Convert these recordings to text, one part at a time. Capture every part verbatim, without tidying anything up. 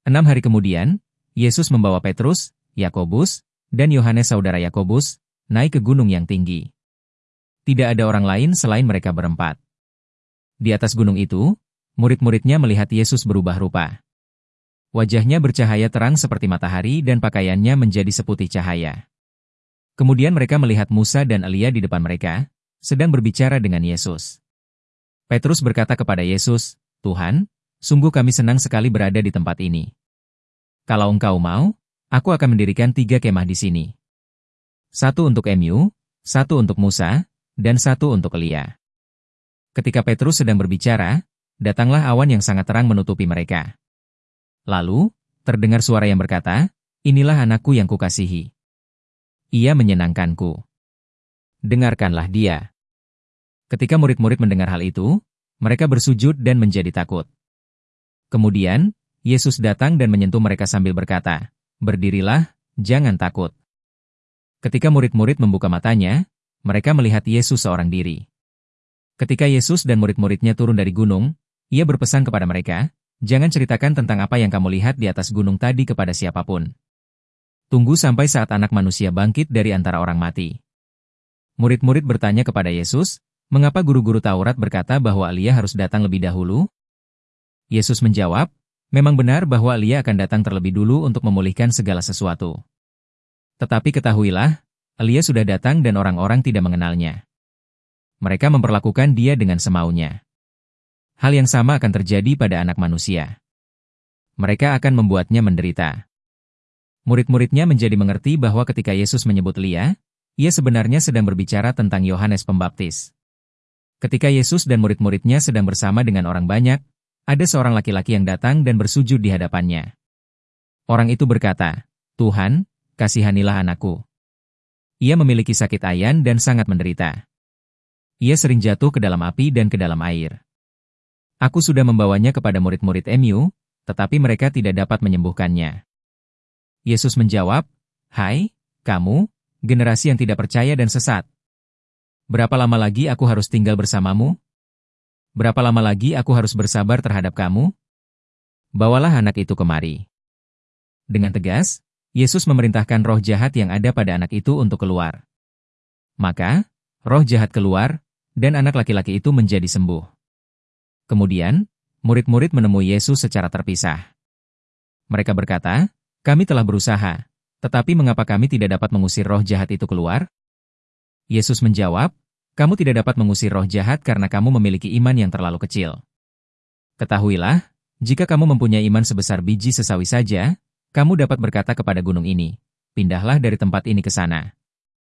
Enam hari kemudian, Yesus membawa Petrus, Yakobus, dan Yohanes saudara Yakobus, naik ke gunung yang tinggi. Tidak ada orang lain selain mereka berempat. Di atas gunung itu, murid-muridnya melihat Yesus berubah rupa. Wajahnya bercahaya terang seperti matahari dan pakaiannya menjadi seputih cahaya. Kemudian mereka melihat Musa dan Elia di depan mereka, sedang berbicara dengan Yesus. Petrus berkata kepada Yesus, "Tuhan, sungguh kami senang sekali berada di tempat ini. Kalau engkau mau, aku akan mendirikan tiga kemah di sini. Satu untuk M U, satu untuk Musa, dan satu untuk Elia." Ketika Petrus sedang berbicara, datanglah awan yang sangat terang menutupi mereka. Lalu, terdengar suara yang berkata, "Inilah anakku yang kukasihi. Ia menyenangkanku. Dengarkanlah dia." Ketika murid-murid mendengar hal itu, mereka bersujud dan menjadi takut. Kemudian, Yesus datang dan menyentuh mereka sambil berkata, "Berdirilah, jangan takut." Ketika murid-murid membuka matanya, mereka melihat Yesus seorang diri. Ketika Yesus dan murid-muridnya turun dari gunung, Ia berpesan kepada mereka, "Jangan ceritakan tentang apa yang kamu lihat di atas gunung tadi kepada siapapun. Tunggu sampai saat Anak Manusia bangkit dari antara orang mati." Murid-murid bertanya kepada Yesus, "Mengapa guru-guru Taurat berkata bahwa Elia harus datang lebih dahulu?" Yesus menjawab, "Memang benar bahwa Elia akan datang terlebih dulu untuk memulihkan segala sesuatu. Tetapi ketahuilah, Elia sudah datang dan orang-orang tidak mengenalnya. Mereka memperlakukan dia dengan semaunya. Hal yang sama akan terjadi pada Anak Manusia. Mereka akan membuatnya menderita." Murid-muridnya menjadi mengerti bahwa ketika Yesus menyebut Elia, Ia sebenarnya sedang berbicara tentang Yohanes Pembaptis. Ketika Yesus dan murid-muridnya sedang bersama dengan orang banyak, ada seorang laki-laki yang datang dan bersujud di hadapannya. Orang itu berkata, "Tuhan, kasihanilah anakku. Ia memiliki sakit ayan dan sangat menderita. Ia sering jatuh ke dalam api dan ke dalam air. Aku sudah membawanya kepada murid-murid M U, tetapi mereka tidak dapat menyembuhkannya." Yesus menjawab, "Hai, kamu, generasi yang tidak percaya dan sesat. Berapa lama lagi aku harus tinggal bersamamu? Berapa lama lagi aku harus bersabar terhadap kamu? Bawalah anak itu kemari." Dengan tegas, Yesus memerintahkan roh jahat yang ada pada anak itu untuk keluar. Maka, roh jahat keluar, dan anak laki-laki itu menjadi sembuh. Kemudian, murid-murid menemui Yesus secara terpisah. Mereka berkata, "Kami telah berusaha, tetapi mengapa kami tidak dapat mengusir roh jahat itu keluar?" Yesus menjawab, "Kamu tidak dapat mengusir roh jahat karena kamu memiliki iman yang terlalu kecil. Ketahuilah, jika kamu mempunyai iman sebesar biji sesawi saja, kamu dapat berkata kepada gunung ini, 'Pindahlah dari tempat ini ke sana.'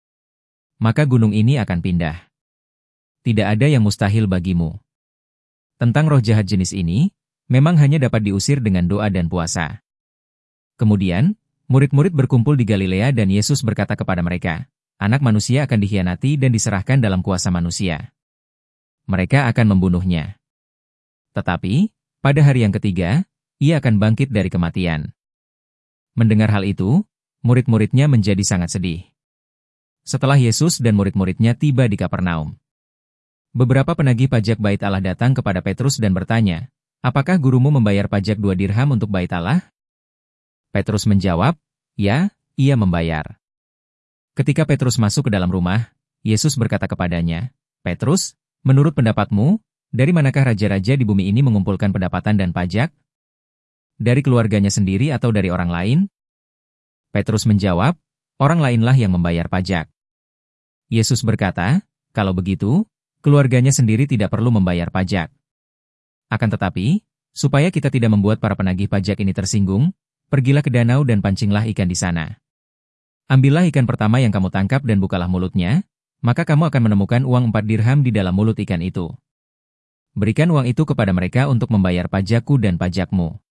Maka gunung ini akan pindah. Tidak ada yang mustahil bagimu." Tentang roh jahat jenis ini, memang hanya dapat diusir dengan doa dan puasa. Kemudian, murid-murid berkumpul di Galilea dan Yesus berkata kepada mereka, "Anak Manusia akan dikhianati dan diserahkan dalam kuasa manusia. Mereka akan membunuhnya. Tetapi, pada hari yang ketiga, Ia akan bangkit dari kematian." Mendengar hal itu, murid-muridnya menjadi sangat sedih. Setelah Yesus dan murid-muridnya tiba di Kapernaum, beberapa penagih pajak Bait Allah datang kepada Petrus dan bertanya, "Apakah gurumu membayar pajak dua dirham untuk Bait Allah?" Petrus menjawab, "Ya, ia membayar." Ketika Petrus masuk ke dalam rumah, Yesus berkata kepadanya, "Petrus, menurut pendapatmu, dari manakah raja-raja di bumi ini mengumpulkan pendapatan dan pajak? Dari keluarganya sendiri atau dari orang lain?" Petrus menjawab, "Orang lainlah yang membayar pajak." Yesus berkata, "Kalau begitu, keluarganya sendiri tidak perlu membayar pajak. Akan tetapi, supaya kita tidak membuat para penagih pajak ini tersinggung, pergilah ke danau dan pancinglah ikan di sana. Ambillah ikan pertama yang kamu tangkap dan bukalah mulutnya, maka kamu akan menemukan uang empat dirham di dalam mulut ikan itu. Berikan uang itu kepada mereka untuk membayar pajakku dan pajakmu.